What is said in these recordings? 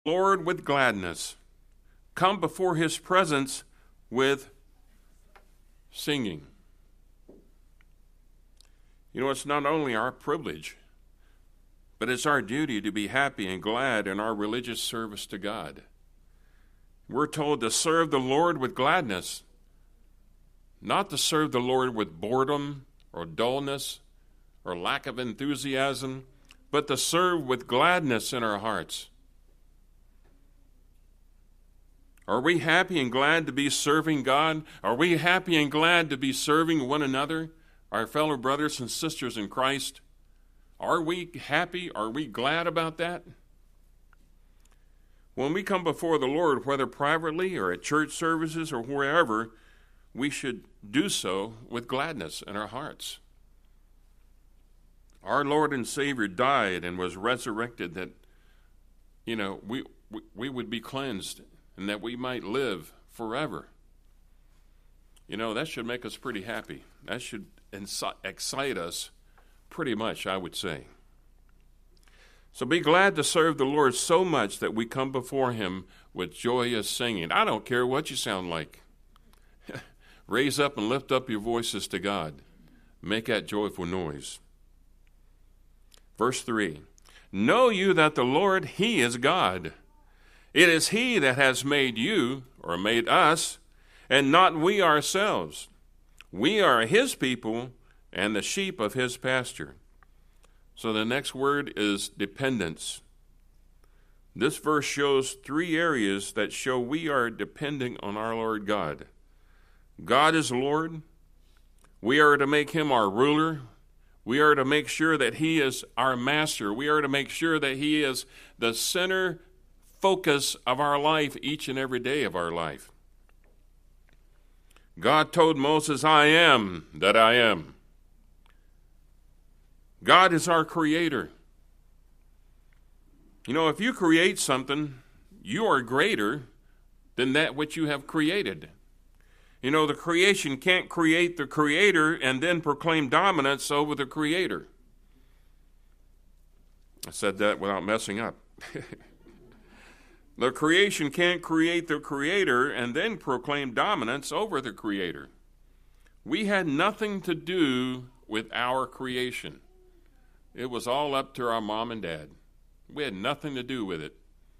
Lord with gladness. Come before his presence with singing. You know, it's not only our privilege, but it's our duty to be happy and glad in our religious service to God. We're told to serve the Lord with gladness, not to serve the Lord with boredom or dullness or lack of enthusiasm, but to serve with gladness in our hearts. Are we happy and glad to be serving God? Are we happy and glad to be serving one another, our fellow brothers and sisters in Christ? Are we happy? Are we glad about that? When we come before the Lord, whether privately or at church services or wherever, we should do so with gladness in our hearts. Our Lord and Savior died and was resurrected that, we would be cleansed and that we might live forever. That should make us pretty happy. That should excite us pretty much, I would say. So be glad to serve the Lord so much that we come before him with joyous singing. I don't care what you sound like. Raise up and lift up your voices to God. Make that joyful noise. Verse 3, know you that the Lord, he is God. It is he that has made you, or made us, and not we ourselves. We are his people and the sheep of his pasture. So the next word is dependence. This verse shows three areas that show we are depending on our Lord God. God is Lord. We are to make him our ruler. We are to make sure that he is our master. We are to make sure that he is the center focus of our life each and every day of our life. God told Moses, I am that I am. God is our creator. If you create something, you are greater than that which you have created. The creation can't create the creator and then proclaim dominance over the creator. I said that without messing up. The creation can't create the creator and then proclaim dominance over the creator. We had nothing to do with our creation. It was all up to our mom and dad. We had nothing to do with it.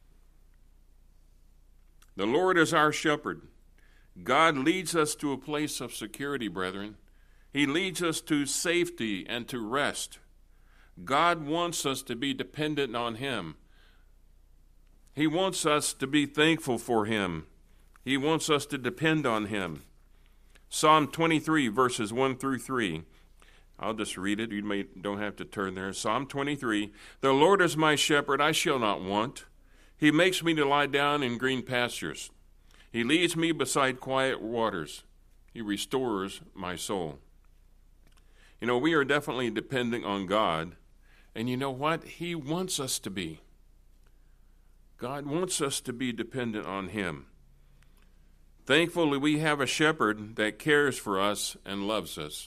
The Lord is our shepherd. God leads us to a place of security, brethren. He leads us to safety and to rest. God wants us to be dependent on him. He wants us to be thankful for him. He wants us to depend on him. Psalm 23, verses 1 through 3. I'll just read it. You don't have to turn there. Psalm 23. The Lord is my shepherd, I shall not want. He makes me to lie down in green pastures. He leads me beside quiet waters. He restores my soul. We are definitely depending on God. And you know what? He wants us to be. God wants us to be dependent on him. Thankfully, we have a shepherd that cares for us and loves us.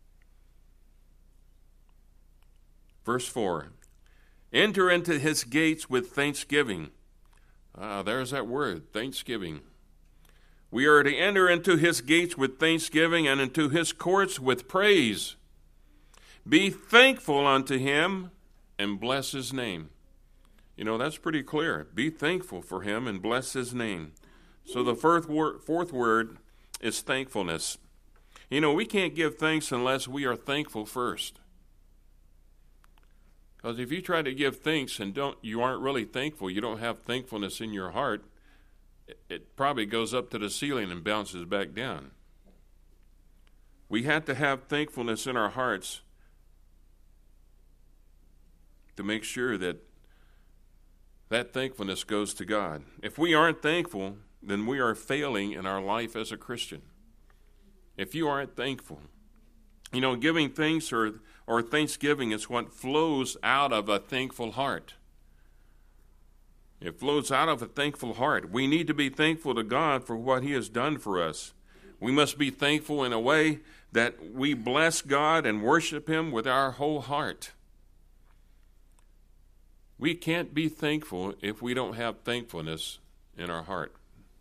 Verse 4, enter into his gates with thanksgiving. There's that word, thanksgiving. We are to enter into his gates with thanksgiving and into his courts with praise. Be thankful unto him and bless his name. That's pretty clear. Be thankful for him and bless his name. So the fourth word is thankfulness. We can't give thanks unless we are thankful first. Because if you try to give thanks and you aren't really thankful, you don't have thankfulness in your heart, it probably goes up to the ceiling and bounces back down. We have to have thankfulness in our hearts to make sure that thankfulness goes to God. If we aren't thankful, then we are failing in our life as a Christian. If you aren't thankful, giving thanks or thanksgiving is what flows out of a thankful heart. It flows out of a thankful heart. We need to be thankful to God for what he has done for us. We must be thankful in a way that we bless God and worship him with our whole heart. We can't be thankful if we don't have thankfulness in our heart.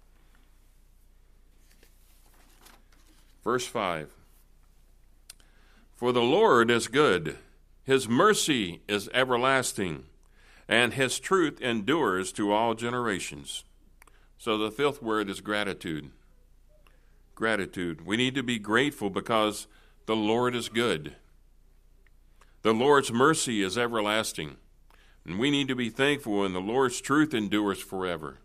Verse 5. For the Lord is good, his mercy is everlasting, and his truth endures to all generations. So the fifth word is gratitude. Gratitude. We need to be grateful because the Lord is good. The Lord's mercy is everlasting. And we need to be thankful, and the Lord's truth endures forever.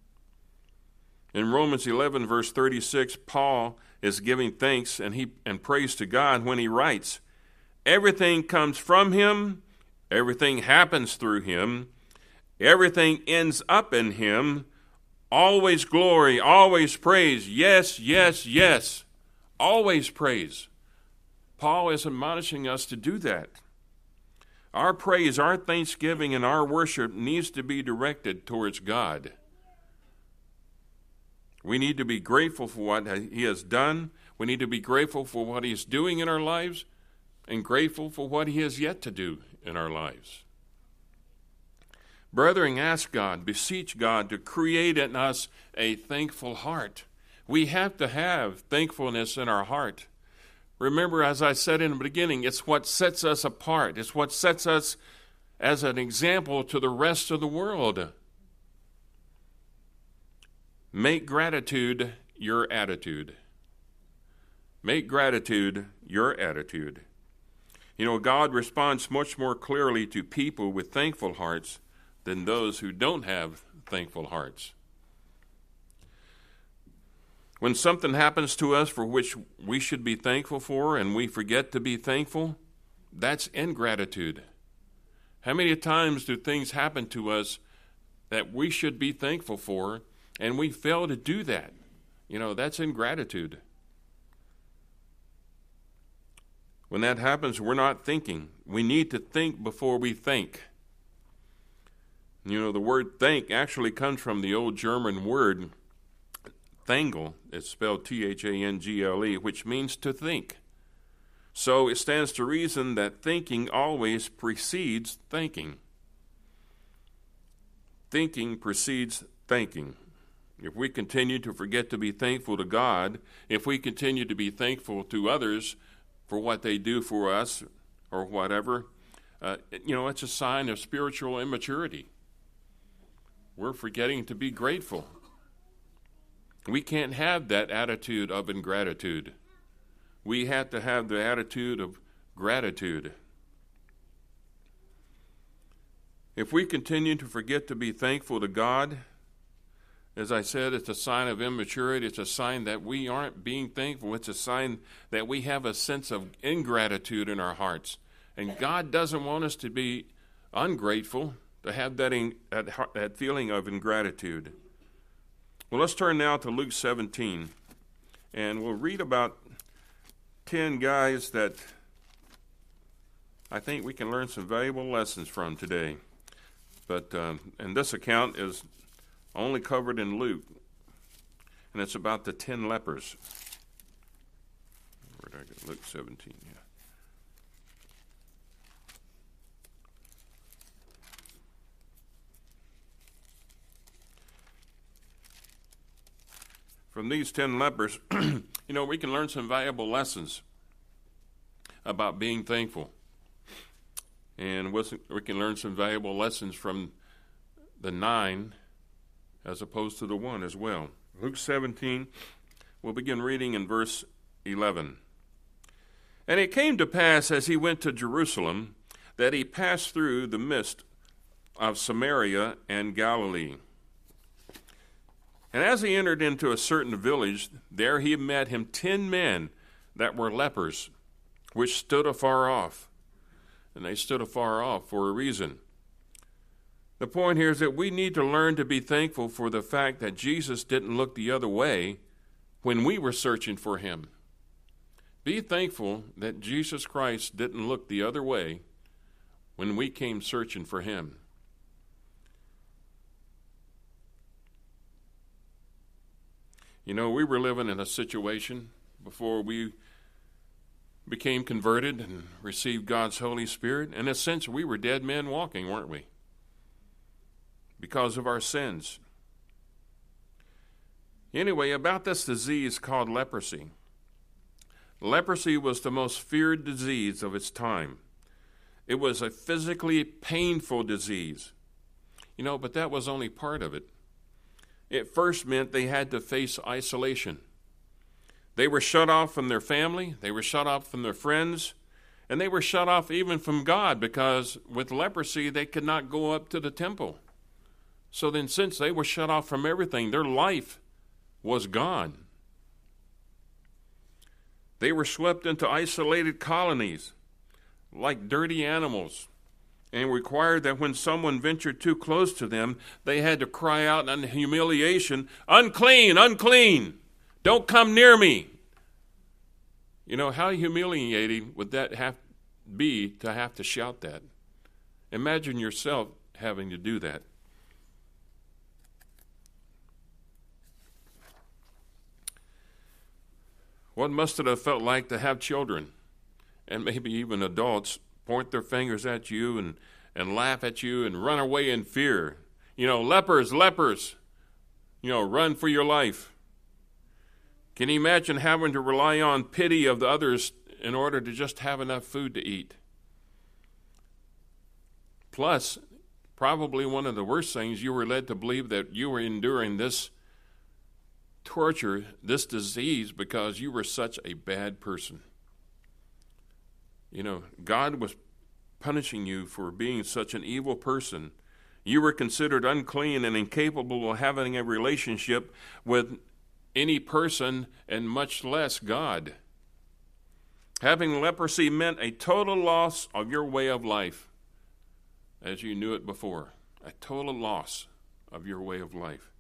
In Romans 11, verse 36, Paul is giving thanks and praise to God when he writes, everything comes from him, everything happens through him, everything ends up in him, always glory, always praise, yes, yes, yes, always praise. Paul is admonishing us to do that. Our praise, our thanksgiving, and our worship needs to be directed towards God. We need to be grateful for what he has done. We need to be grateful for what he is doing in our lives and grateful for what he has yet to do in our lives. Brethren, ask God, beseech God to create in us a thankful heart. We have to have thankfulness in our heart. Remember, as I said in the beginning, it's what sets us apart. It's what sets us as an example to the rest of the world. Make gratitude your attitude. Make gratitude your attitude. You know, God responds much more clearly to people with thankful hearts than those who don't have thankful hearts. When something happens to us for which we should be thankful for and we forget to be thankful, that's ingratitude. How many times do things happen to us that we should be thankful for and we fail to do that? You know, that's ingratitude. When that happens, we're not thinking. We need to think before we think. You know, the word thank actually comes from the old German word Thangle. It's spelled T-H-A-N-G-L-E, which means to think. So it stands to reason that thinking always precedes thanking. Thinking precedes thanking. If we continue to forget to be thankful to God, if we continue to be thankful to others for what they do for us or whatever, it's a sign of spiritual immaturity. We're forgetting to be grateful. We can't have that attitude of ingratitude. We have to have the attitude of gratitude. If we continue to forget to be thankful to God, as I said, it's a sign of immaturity. It's a sign that we aren't being thankful. It's a sign that we have a sense of ingratitude in our hearts. And God doesn't want us to be ungrateful, to have that feeling of ingratitude. Well, let's turn now to Luke 17, and we'll read about 10 guys that I think we can learn some valuable lessons from today. But and this account is only covered in Luke, and it's about the 10 lepers. Where did I get? Luke 17, yeah. From these 10 lepers, we can learn some valuable lessons about being thankful. And we can learn some valuable lessons from the 9 as opposed to the 1 as well. Luke 17, we'll begin reading in verse 11. And it came to pass as he went to Jerusalem that he passed through the midst of Samaria and Galilee. And as he entered into a certain village, there he met him 10 men that were lepers, which stood afar off. And they stood afar off for a reason. The point here is that we need to learn to be thankful for the fact that Jesus didn't look the other way when we were searching for him. Be thankful that Jesus Christ didn't look the other way when we came searching for him. We were living in a situation before we became converted and received God's Holy Spirit. In a sense, we were dead men walking, weren't we? because of our sins. Anyway, about this disease called leprosy. Leprosy was the most feared disease of its time. It was a physically painful disease. But that was only part of it. It first meant they had to face isolation. They were shut off from their family, they were shut off from their friends, and they were shut off even from God, because with leprosy they could not go up to the temple. So then, since they were shut off from everything, their life was gone. They were swept into isolated colonies like dirty animals, and required that when someone ventured too close to them, they had to cry out in humiliation, "Unclean, unclean! Don't come near me!" How humiliating would that be to have to shout that? Imagine yourself having to do that. What must it have felt like to have children, and maybe even adults, point their fingers at you and laugh at you and run away in fear? Lepers, lepers, run for your life. Can you imagine having to rely on pity of the others in order to just have enough food to eat? Plus, probably one of the worst things, you were led to believe that you were enduring this torture, this disease, because you were such a bad person. God was punishing you for being such an evil person. You were considered unclean and incapable of having a relationship with any person, and much less God. Having leprosy meant a total loss of your way of life as you knew it before. A total loss of your way of life.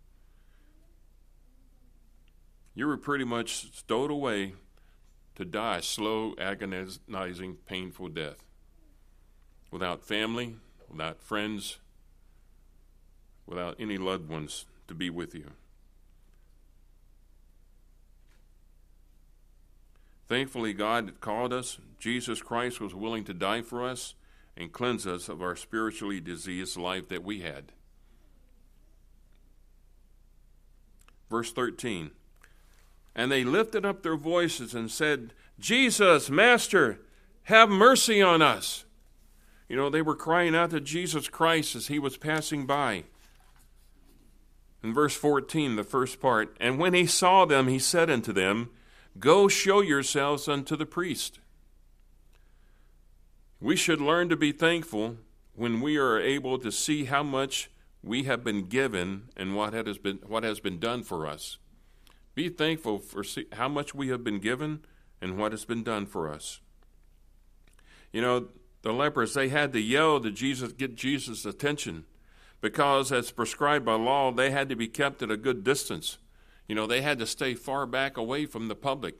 You were pretty much stowed away to die a slow, agonizing, painful death. Without family, without friends, without any loved ones to be with you. Thankfully, God called us. Jesus Christ was willing to die for us and cleanse us of our spiritually diseased life that we had. Verse 13. And they lifted up their voices and said, "Jesus, Master, have mercy on us." They were crying out to Jesus Christ as he was passing by. In verse 14, the first part, "And when he saw them, he said unto them, Go show yourselves unto the priest." We should learn to be thankful when we are able to see how much we have been given and what has been done for us. Be thankful for how much we have been given and what has been done for us. The lepers, they had to yell to Jesus, get Jesus' attention, because as prescribed by law, they had to be kept at a good distance. They had to stay far back away from the public.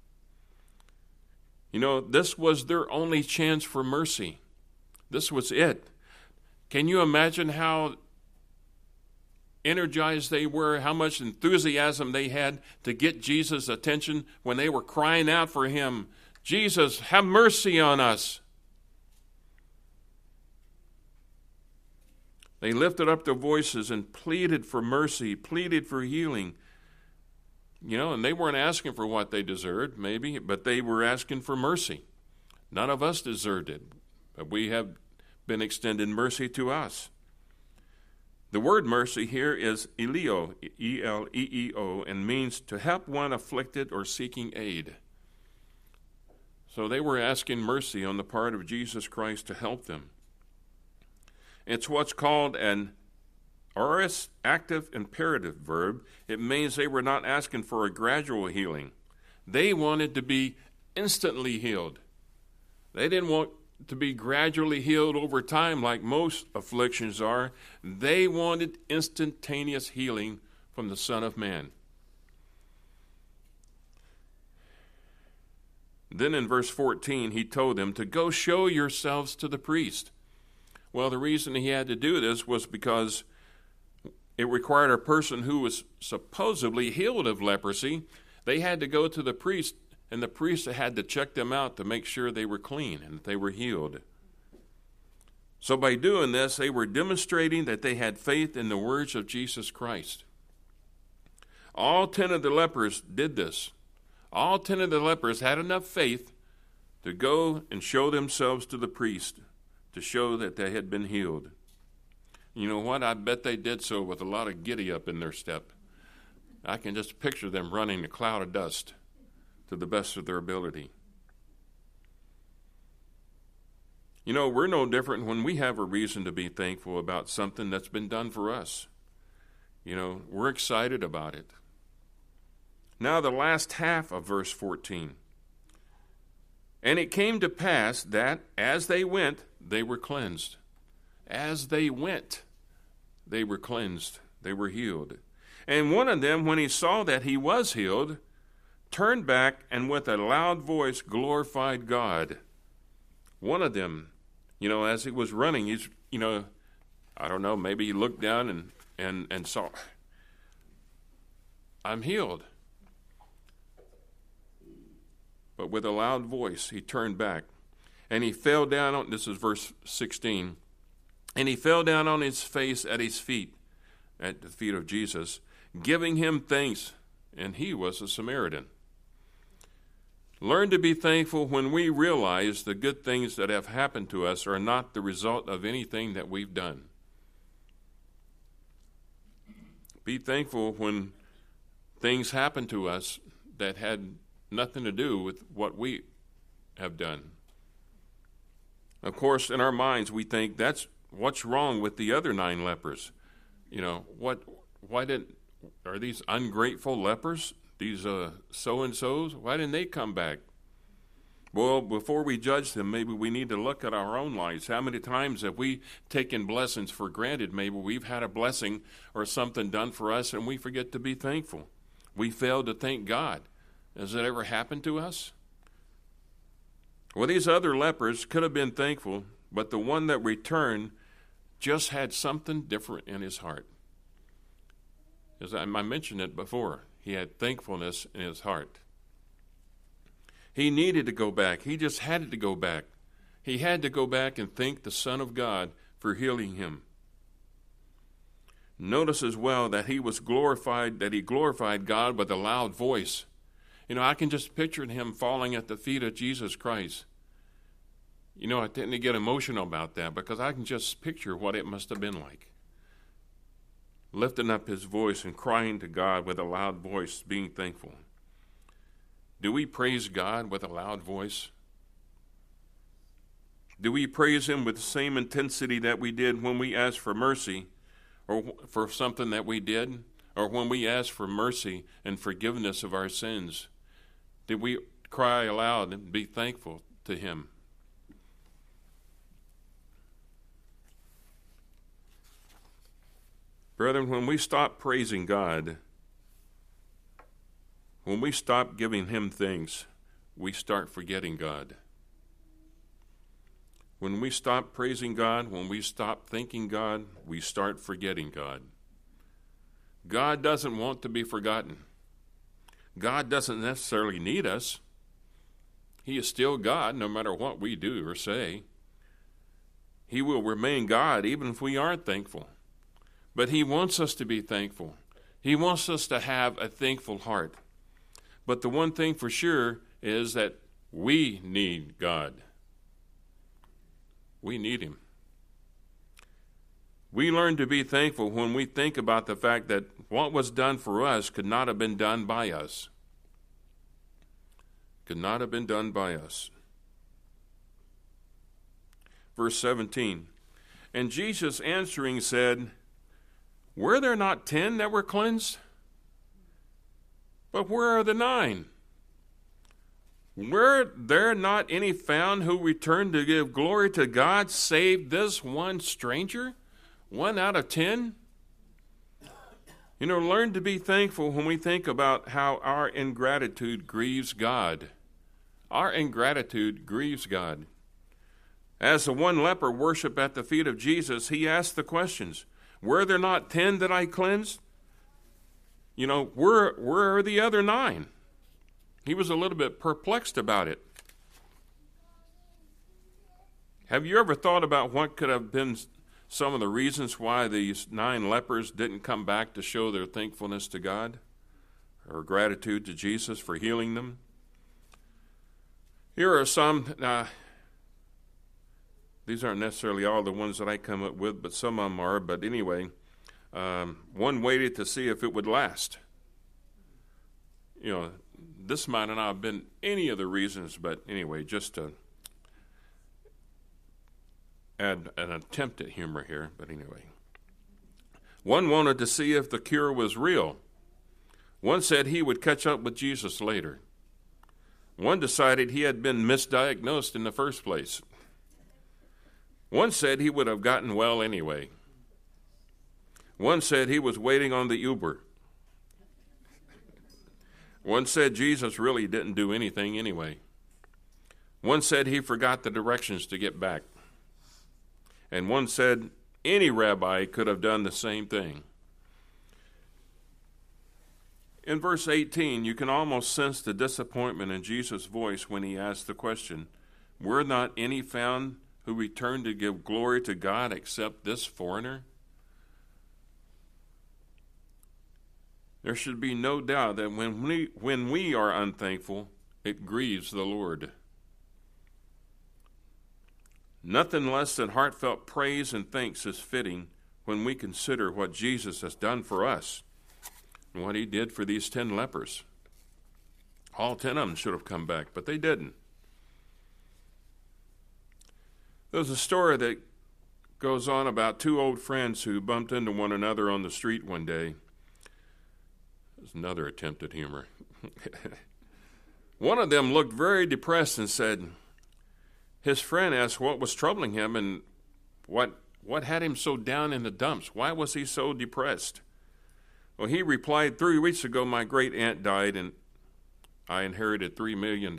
This was their only chance for mercy. This was it. Can you imagine how energized they were, how much enthusiasm they had to get Jesus' attention when they were crying out for him, "Jesus, have mercy on us." They lifted up their voices and pleaded for mercy, pleaded for healing. And they weren't asking for what they deserved, maybe, but they were asking for mercy. None of us deserved it, but we have been extended mercy to us. The word mercy here is eleo, E-L-E-E-O, and means to help one afflicted or seeking aid. So they were asking mercy on the part of Jesus Christ to help them. It's what's called an aorist active imperative verb. It means they were not asking for a gradual healing. They wanted to be instantly healed. They didn't want to be gradually healed over time like most afflictions are. They wanted instantaneous healing from the Son of Man. Then in verse 14, he told them to go show yourselves to the priest. Well, the reason he had to do this was because it required a person who was supposedly healed of leprosy. They had to go to the priest, and the priest had to check them out to make sure they were clean and that they were healed. So by doing this, they were demonstrating that they had faith in the words of Jesus Christ. All 10 of the lepers did this. All 10 of the lepers had enough faith to go and show themselves to the priest to show that they had been healed. You know what? I bet they did so with a lot of giddy up in their step. I can just picture them running a cloud of dust to the best of their ability. You know, we're no different when we have a reason to be thankful about something that's been done for us. You know, we're excited about it. Now the last half of verse 14. And it came to pass that as they went, they were cleansed. As they went, they were cleansed. They were healed. And one of them, when he saw that he was healed, turned back and with a loud voice glorified God. One of them, you know, as he was running, he's, you know, I don't know, maybe he looked down and saw, I'm healed. But with a loud voice, he turned back. And he fell down on, this is verse 16, and he fell down on his face at his feet, at the feet of Jesus, giving him thanks, and he was a Samaritan. Learn to be thankful when we realize the good things that have happened to us are not the result of anything that we've done. Be thankful when things happen to us that had nothing to do with what we have done. Of course, in our minds, we think that's what's wrong with the other 9 lepers. You know, are these ungrateful lepers? These so-and-sos? Why didn't they come back? Well, before we judge them, maybe we need to look at our own lives. How many times have we taken blessings for granted? Maybe we've had a blessing or something done for us and we forget to be thankful. We fail to thank God. Has it ever happened to us? Well, these other lepers could have been thankful, but the one that returned just had something different in his heart. As I mentioned it before, he had thankfulness in his heart. He needed to go back. He just had to go back. He had to go back and thank the Son of God for healing him. Notice as well that he glorified God with a loud voice. You know, I can just picture him falling at the feet of Jesus Christ. You know, I tend to get emotional about that because I can just picture what it must have been like. Lifting up his voice and crying to God with a loud voice, being thankful. Do we praise God with a loud voice? Do we praise him with the same intensity that we did when we asked for mercy or for something that we did, or when we asked for mercy and forgiveness of our sins? Did we cry aloud and be thankful to him? Brethren, when we stop praising God, when we stop giving him things, we start forgetting God. When we stop praising God, when we stop thanking God, we start forgetting God. God doesn't want to be forgotten. God doesn't necessarily need us. He is still God no matter what we do or say. He will remain God even if we aren't thankful. But he wants us to be thankful. He wants us to have a thankful heart. But the one thing for sure is that we need God. We need him. We learn to be thankful when we think about the fact that what was done for us could not have been done by us. Could not have been done by us. Verse 17, and Jesus answering said, were there not 10 that were cleansed? But where are the 9? Were there not any found who returned to give glory to God save this one stranger? 1 out of 10? You know, learn to be thankful when we think about how our ingratitude grieves God. Our ingratitude grieves God. As the one leper worshiped at the feet of Jesus, he asked the questions, were there not 10 that I cleansed? You know, where are the other 9? He was a little bit perplexed about it. Have you ever thought about what could have been some of the reasons why these 9 lepers didn't come back to show their thankfulness to God or gratitude to Jesus for healing them? Here are some. These aren't necessarily all the ones that I come up with, but some of them are. But anyway, one waited to see if it would last. You know, this might not have been any of the reasons, but anyway, just to add an attempt at humor here. But anyway, one wanted to see if the cure was real. One said he would catch up with Jesus later. One decided he had been misdiagnosed in the first place. One said he would have gotten well anyway. One said he was waiting on the Uber. One said Jesus really didn't do anything anyway. One said he forgot the directions to get back. And one said any rabbi could have done the same thing. In verse 18, you can almost sense the disappointment in Jesus' voice when he asked the question, "Were not any found who returned to give glory to God except this foreigner?" There should be no doubt that when we are unthankful, it grieves the Lord. Nothing less than heartfelt praise and thanks is fitting when we consider what Jesus has done for us and what he did for these 10 lepers. All 10 of them should have come back, but they didn't. There's a story that goes on about 2 old friends who bumped into one another on the street one day. There's another attempt at humor. One of them looked very depressed and said, his friend asked what was troubling him and what had him so down in the dumps. Why was he so depressed? Well, he replied, 3 weeks ago my great aunt died and I inherited $3 million.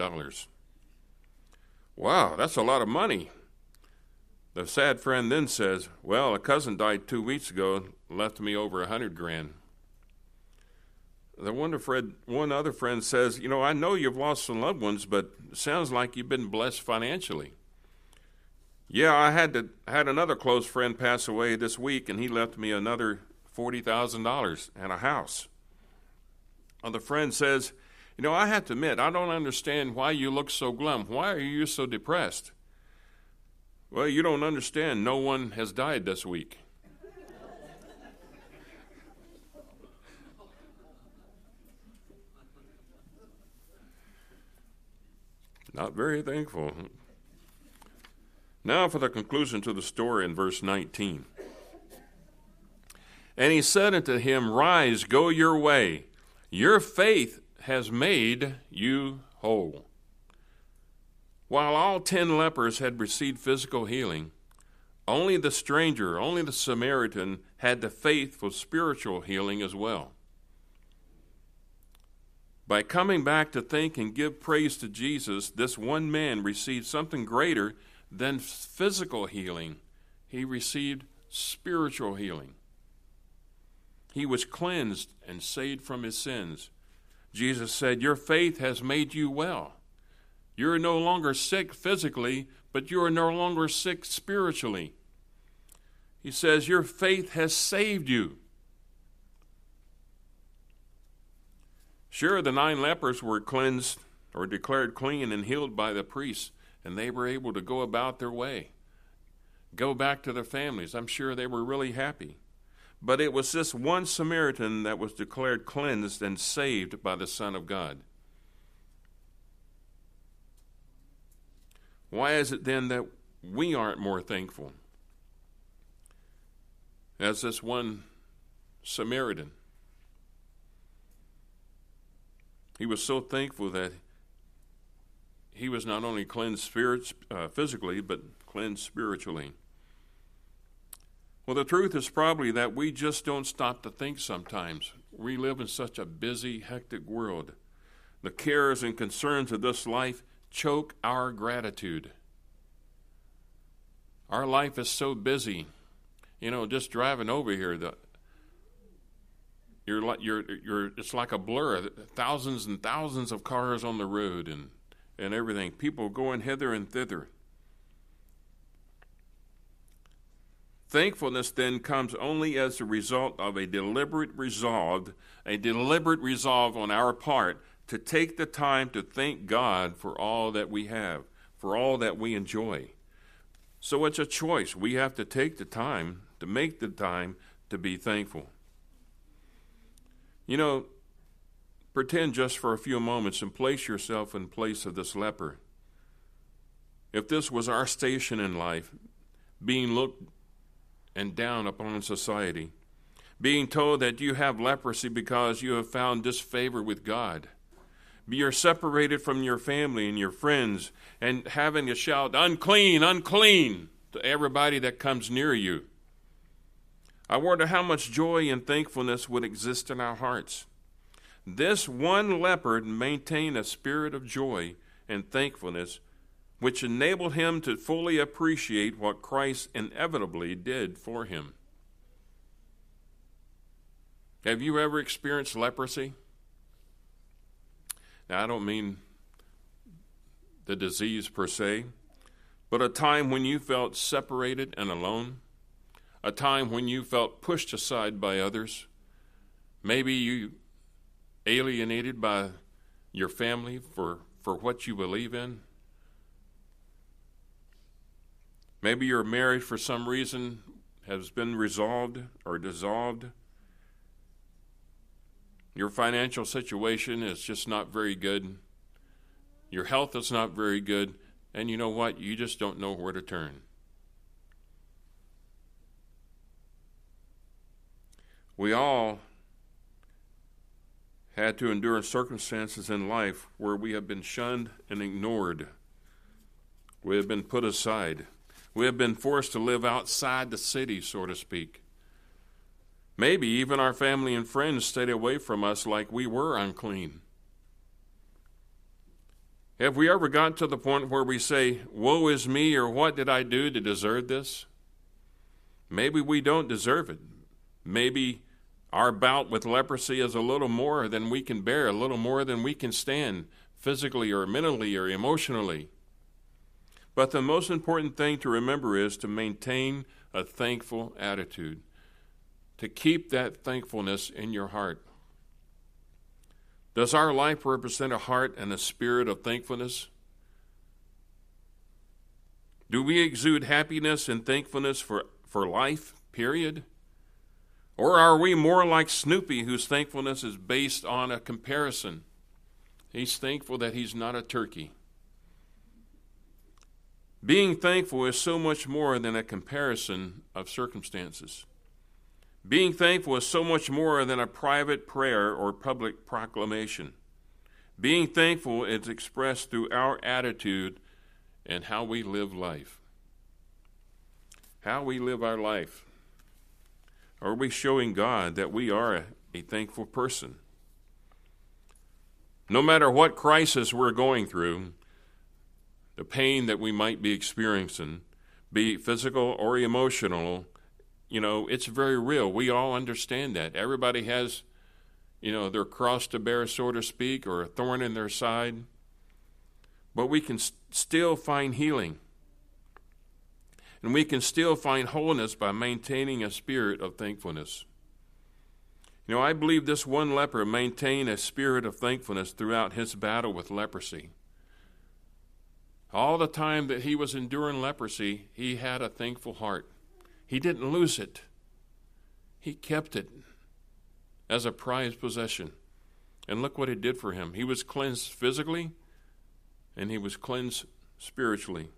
Wow, that's a lot of money. The sad friend then says, well, a cousin died 2 weeks ago and left me over $100,000. The one other friend says, I know you've lost some loved ones, but it sounds like you've been blessed financially. Yeah, I had another close friend pass away this week, and he left me another $40,000 and a house. The friend says, I have to admit, I don't understand why you look so glum. Why are you so depressed? Well, you don't understand. No one has died this week. Not very thankful. Now for the conclusion to the story in verse 19. And he said unto him, Rise, go your way. Your faith has made you whole. While all 10 lepers had received physical healing, only the stranger, only the Samaritan, had the faith for spiritual healing as well. By coming back to thank and give praise to Jesus, this one man received something greater than physical healing. He received spiritual healing. He was cleansed and saved from his sins. Jesus said, Your faith has made you well. You're no longer sick physically, but you are no longer sick spiritually. He says, Your faith has saved you. Sure, the 9 lepers were cleansed or declared clean and healed by the priests, and they were able to go about their way, go back to their families. I'm sure they were really happy. But it was this one Samaritan that was declared cleansed and saved by the Son of God. Why is it then that we aren't more thankful? As this one Samaritan. He was so thankful that he was not only cleansed physically, but cleansed spiritually. Well, the truth is probably that we just don't stop to think sometimes. We live in such a busy, hectic world. The cares and concerns of this life choke our gratitude. Our life is so busy. Just driving over here, it's like a blur. Thousands and thousands of cars on the road and everything. People going hither and thither. Thankfulness then comes only as a result of a deliberate resolve on our part to take the time to thank God for all that we have, for all that we enjoy. So it's a choice. We have to take the time, to make the time to be thankful. You know, pretend just for a few moments and place yourself in place of this leper. If this was our station in life, being looked and down upon society, being told that you have leprosy because you have found disfavor with God, you're separated from your family and your friends and having to shout, "Unclean, unclean," to everybody that comes near you. I wonder how much joy and thankfulness would exist in our hearts. This one leper maintained a spirit of joy and thankfulness, which enabled him to fully appreciate what Christ inevitably did for him. Have you ever experienced leprosy? Now, I don't mean the disease per se, but a time when you felt separated and alone, a time when you felt pushed aside by others, maybe you alienated by your family for what you believe in. Maybe your marriage for some reason has been resolved or dissolved. Your financial situation is just not very good. Your health is not very good. And you know what? You just don't know where to turn. We all had to endure circumstances in life where we have been shunned and ignored. We have been put aside. We have been forced to live outside the city, so to speak. Maybe even our family and friends stayed away from us like we were unclean. Have we ever gotten to the point where we say, "Woe is me," or "What did I do to deserve this?" Maybe we don't deserve it. Maybe our bout with leprosy is a little more than we can bear, a little more than we can stand, physically or mentally or emotionally. But the most important thing to remember is to maintain a thankful attitude, to keep that thankfulness in your heart. Does our life represent a heart and a spirit of thankfulness? Do we exude happiness and thankfulness for life, period? Or are we more like Snoopy, whose thankfulness is based on a comparison? He's thankful that he's not a turkey. Being thankful is so much more than a comparison of circumstances. Being thankful is so much more than a private prayer or public proclamation. Being thankful is expressed through our attitude and how we live life. How we live our life. Are we showing God that we are a thankful person? No matter what crisis we're going through, the pain that we might be experiencing, be it physical or emotional, it's very real. We all understand that. Everybody has, their cross to bear, so to speak, or a thorn in their side. But we can still find healing. And we can still find wholeness by maintaining a spirit of thankfulness. I believe this one leper maintained a spirit of thankfulness throughout his battle with leprosy. All the time that he was enduring leprosy, he had a thankful heart. He didn't lose it. He kept it as a prized possession. And look what it did for him. He was cleansed physically, and he was cleansed spiritually.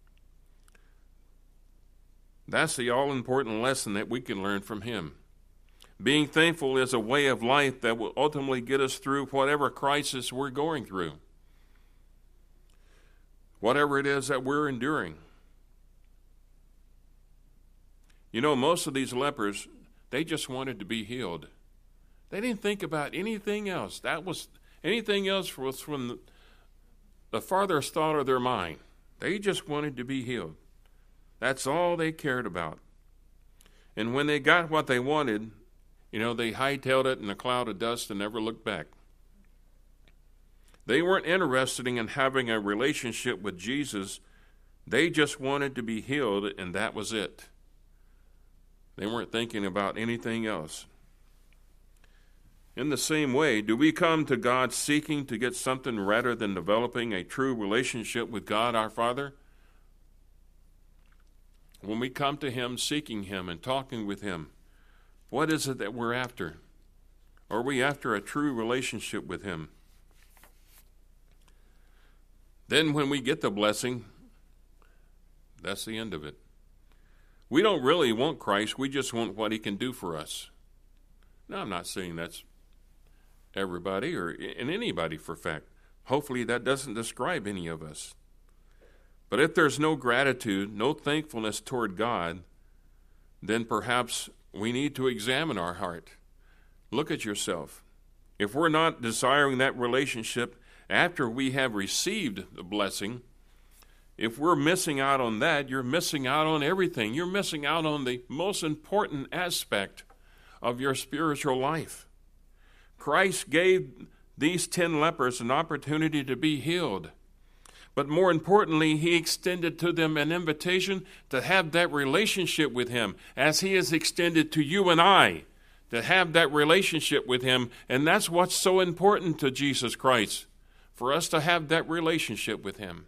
That's the all-important lesson that we can learn from him. Being thankful is a way of life that will ultimately get us through whatever crisis we're going through. Whatever it is that we're enduring. Most of these lepers, they just wanted to be healed. They didn't think about anything else. Anything else was from the farthest thought of their mind. They just wanted to be healed. That's all they cared about. And when they got what they wanted, they hightailed it in a cloud of dust and never looked back. They weren't interested in having a relationship with Jesus. They just wanted to be healed, and that was it. They weren't thinking about anything else. In the same way, do we come to God seeking to get something rather than developing a true relationship with God our Father? When we come to Him seeking Him and talking with Him, what is it that we're after? Are we after a true relationship with Him? Then when we get the blessing, that's the end of it. We don't really want Christ, we just want what He can do for us. Now, I'm not saying that's everybody or in anybody for fact. Hopefully that doesn't describe any of us. But if there's no gratitude, no thankfulness toward God, then perhaps we need to examine our heart. Look at yourself. If we're not desiring that relationship after we have received the blessing, if we're missing out on that, you're missing out on everything. You're missing out on the most important aspect of your spiritual life. Christ gave these 10 lepers an opportunity to be healed. But more importantly, He extended to them an invitation to have that relationship with Him, as He has extended to you and I, to have that relationship with Him. And that's what's so important to Jesus Christ, for us to have that relationship with Him.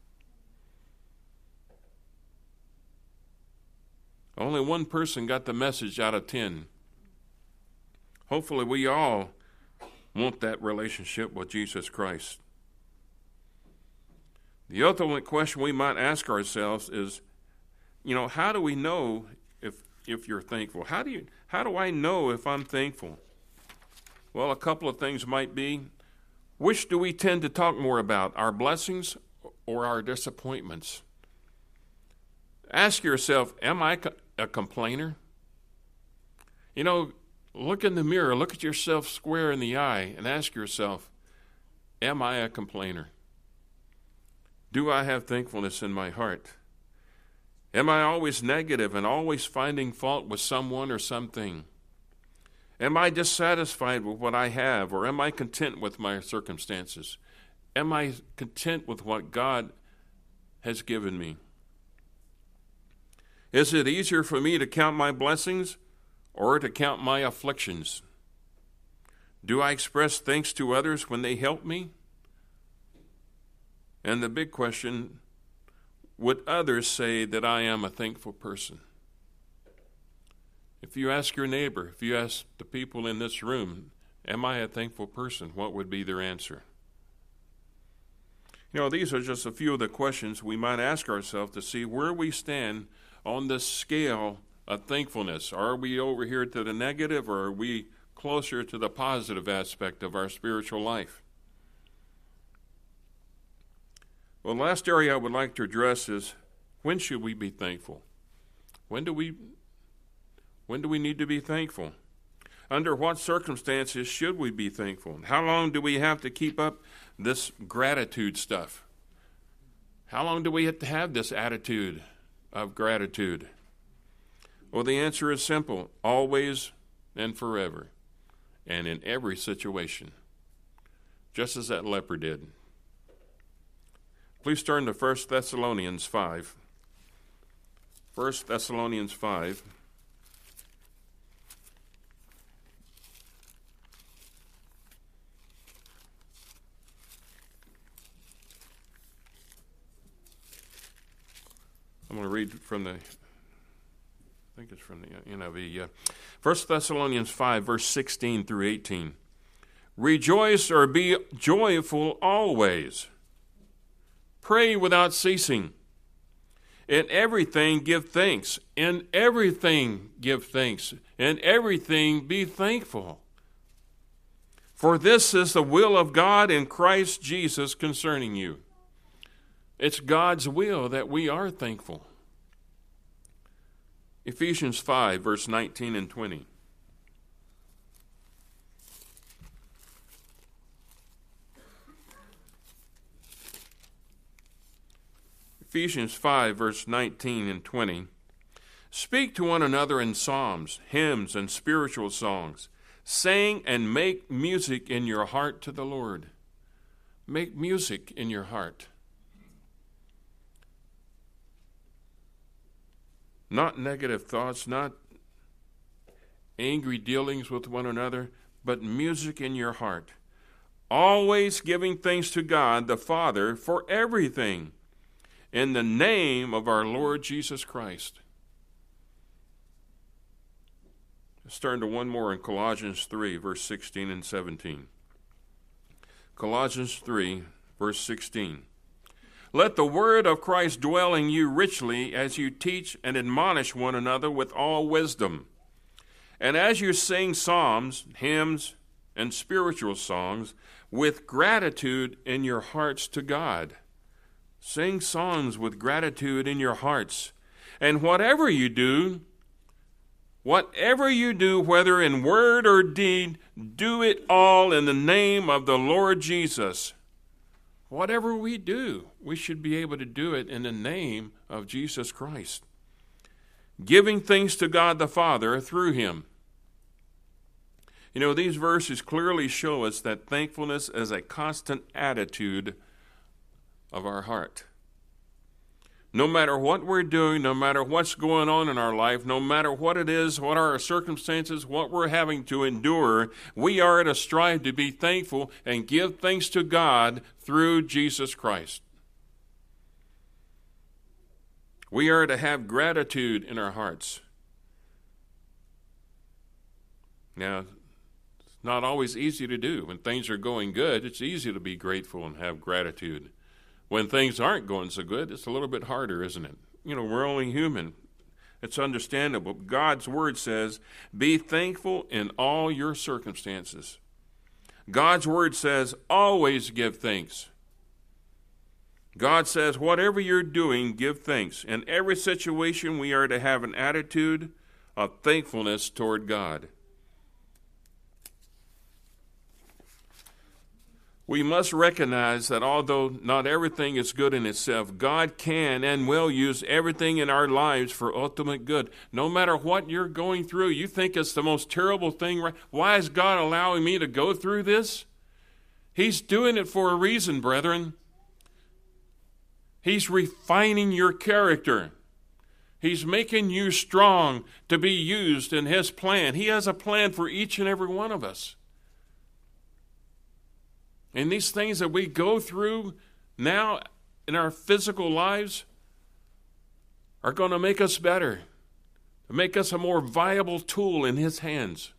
Only one person got the message out of 10. Hopefully we all want that relationship with Jesus Christ. The ultimate question we might ask ourselves is, how do we know if you're thankful? How do I know if I'm thankful? Well, a couple of things might be, which do we tend to talk more about, our blessings or our disappointments? Ask yourself, am I a complainer? Look in the mirror, look at yourself square in the eye, and ask yourself, am I a complainer? Do I have thankfulness in my heart? Am I always negative and always finding fault with someone or something? Am I dissatisfied with what I have, or am I content with my circumstances? Am I content with what God has given me? Is it easier for me to count my blessings or to count my afflictions? Do I express thanks to others when they help me? And the big question, would others say that I am a thankful person? If you ask your neighbor, if you ask the people in this room, am I a thankful person? What would be their answer? These are just a few of the questions we might ask ourselves to see where we stand on this scale of thankfulness. Are we over here to the negative, or are we closer to the positive aspect of our spiritual life? Well, the last area I would like to address is, when should we be thankful? When do we need to be thankful? Under what circumstances should we be thankful? How long do we have to keep up this gratitude stuff? How long do we have to have this attitude of gratitude? Well, the answer is simple: always and forever, and in every situation, just as that leper did. Please turn to 1 Thessalonians 5. 1 Thessalonians 5. I'm going to read from I think it's from the NIV, yeah. 1 Thessalonians 5, verse 16 through 18. Rejoice or be joyful always. Pray without ceasing. In everything give thanks. In everything give thanks. In everything be thankful. For this is the will of God in Christ Jesus concerning you. It's God's will that we are thankful. Ephesians 5, verse 19 and 20. Ephesians 5, verse 19 and 20. Speak to one another in psalms, hymns, and spiritual songs. Sing and make music in your heart to the Lord. Make music in your heart. Not negative thoughts, not angry dealings with one another, but music in your heart. Always giving thanks to God the Father for everything, in the name of our Lord Jesus Christ. Let's turn to one more in Colossians 3, verse 16 and 17. Colossians 3, verse 16. Let the word of Christ dwell in you richly as you teach and admonish one another with all wisdom. And as you sing psalms, hymns, and spiritual songs with gratitude in your hearts to God. Sing songs with gratitude in your hearts. And whatever you do, whether in word or deed, do it all in the name of the Lord Jesus. Whatever we do, we should be able to do it in the name of Jesus Christ, giving thanks to God the Father through him. You know, these verses clearly show us that thankfulness is a constant attitude of our heart. No matter what we're doing, no matter what's going on in our life, no matter what it is, what are our circumstances, what we're having to endure, we are to strive to be thankful and give thanks to God through Jesus Christ. We are to have gratitude in our hearts. Now, it's not always easy to do. When things are going good, it's easy to be grateful and have gratitude. When things aren't going so good, it's a little bit harder, isn't it? You know, we're only human. It's understandable. God's word says, be thankful in all your circumstances. God's word says, always give thanks. God says, whatever you're doing, give thanks. In every situation, we are to have an attitude of thankfulness toward God. We must recognize that although not everything is good in itself, God can and will use everything in our lives for ultimate good. No matter what you're going through, you think it's the most terrible thing. Right? Why is God allowing me to go through this? He's doing it for a reason, brethren. He's refining your character. He's making you strong to be used in his plan. He has a plan for each and every one of us. And these things that we go through now in our physical lives are going to make us better, make us a more viable tool in his hands.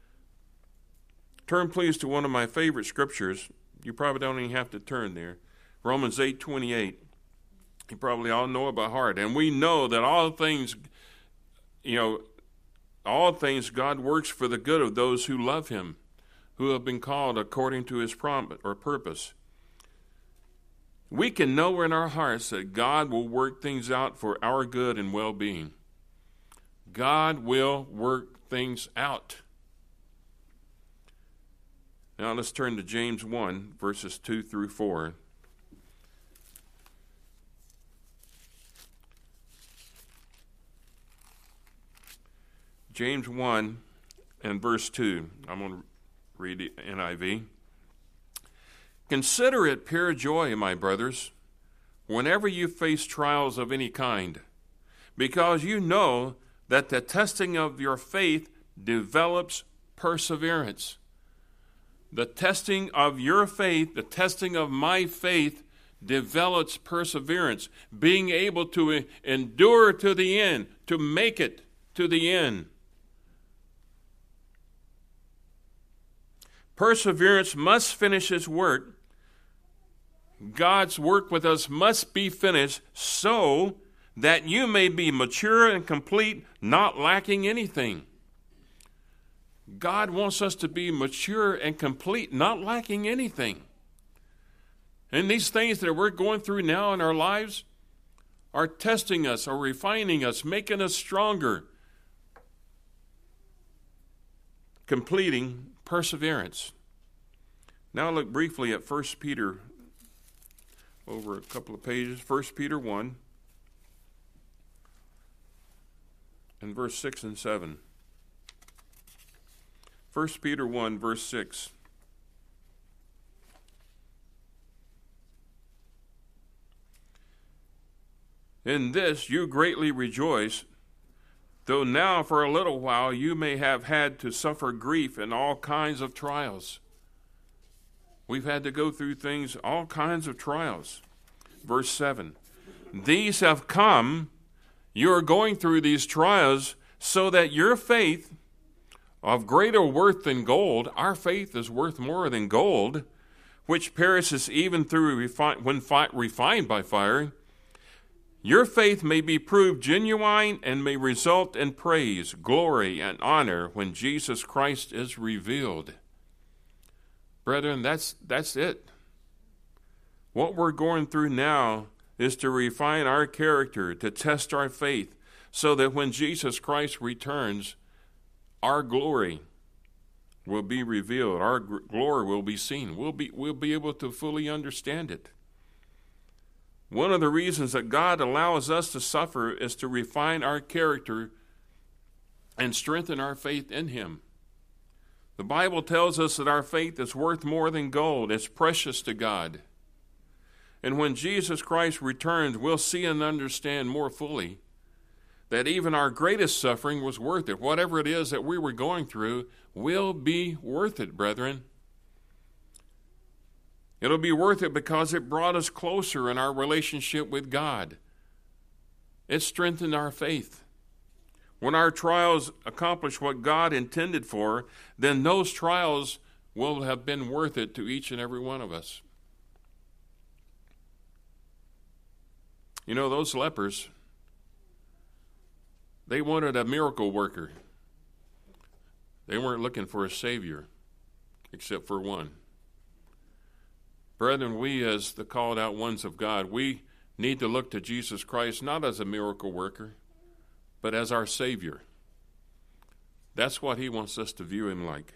Turn, please, to one of my favorite scriptures. You probably don't even have to turn there. Romans 8:28. You probably all know it by heart. And we know that all things God works for the good of those who love him, who have been called according to his promise or purpose. We can know in our hearts that God will work things out for our good and well-being. God will work things out. Now let's turn to James 1, verses 2 through 4. James 1 and verse 2. I'm going to read the NIV. Consider it pure joy, my brothers, whenever you face trials of any kind, because you know that the testing of your faith develops perseverance. The testing of your faith, the testing of my faith, develops perseverance, being able to endure to the end, to make it to the end. Perseverance must finish its work. God's work with us must be finished so that you may be mature and complete, not lacking anything. God wants us to be mature and complete, not lacking anything. And these things that we're going through now in our lives are testing us, are refining us, making us stronger, completing perseverance. Now look briefly at 1 Peter, over a couple of pages, 1 Peter 1 and verse 6 and 7. 1 Peter 1, verse 6. In this you greatly rejoice, though now for a little while you may have had to suffer grief in all kinds of trials. We've had to go through things, all kinds of trials. Verse 7, these have come, you are going through these trials, so that your faith, of greater worth than gold, our faith is worth more than gold, which perishes even through refined by fire, your faith may be proved genuine and may result in praise, glory, and honor when Jesus Christ is revealed. Brethren, that's it. What we're going through now is to refine our character, to test our faith, so that when Jesus Christ returns, our glory will be revealed. Our glory will be seen. We'll be able to fully understand it. One of the reasons that God allows us to suffer is to refine our character and strengthen our faith in Him. The Bible tells us that our faith is worth more than gold. It's precious to God. And when Jesus Christ returns, we'll see and understand more fully that even our greatest suffering was worth it. Whatever it is that we were going through will be worth it, brethren. It'll be worth it because it brought us closer in our relationship with God. It strengthened our faith. When our trials accomplish what God intended for, then those trials will have been worth it to each and every one of us. You know, those lepers, they wanted a miracle worker. They weren't looking for a Savior, except for one. Brethren, we as the called out ones of God, we need to look to Jesus Christ not as a miracle worker, but as our Savior. That's what He wants us to view Him like.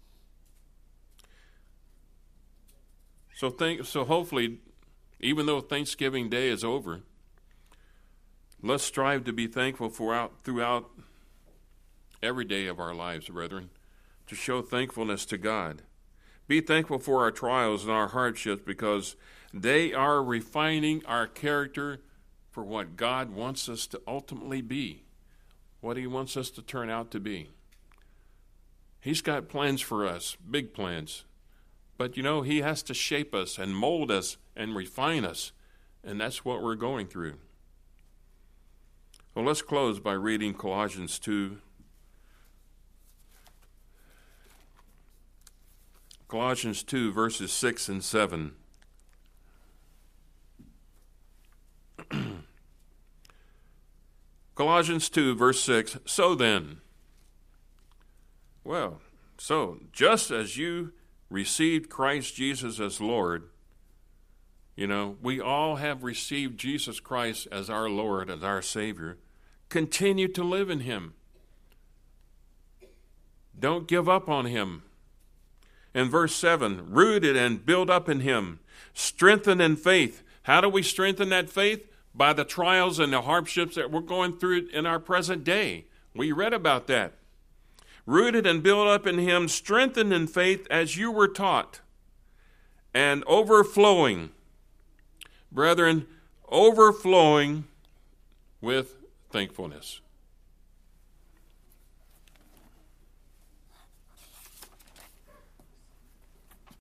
So hopefully, even though Thanksgiving Day is over, let's strive to be thankful throughout every day of our lives, brethren, to show thankfulness to God. Be thankful for our trials and our hardships because they are refining our character for what God wants us to ultimately be, what He wants us to turn out to be. He's got plans for us, big plans. But, you know, He has to shape us and mold us and refine us, and that's what we're going through. Well, let's close by reading Colossians 2. Colossians 2, verses 6 and 7. Colossians 2, verse 6, so then, just as you received Christ Jesus as Lord, you know, we all have received Jesus Christ as our Lord, as our Savior. Continue to live in Him. Don't give up on Him. In verse 7, rooted and built up in Him, strengthened in faith. How do we strengthen that faith? By the trials and the hardships that we're going through in our present day. We read about that. Rooted and built up in Him, strengthened in faith as you were taught, and overflowing, brethren, overflowing with thankfulness.